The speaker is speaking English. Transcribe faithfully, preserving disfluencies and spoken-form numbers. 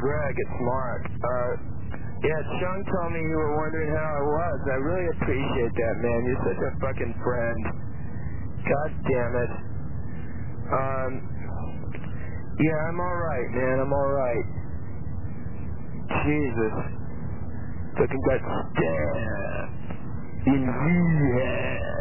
Greg, it's Mark. Uh, yeah, Chung told me you were wondering how I was. I really appreciate that, man. You're such a fucking friend. God damn it. Um, yeah, I'm alright, man. I'm alright. Jesus. Fucking got stabbed in the head.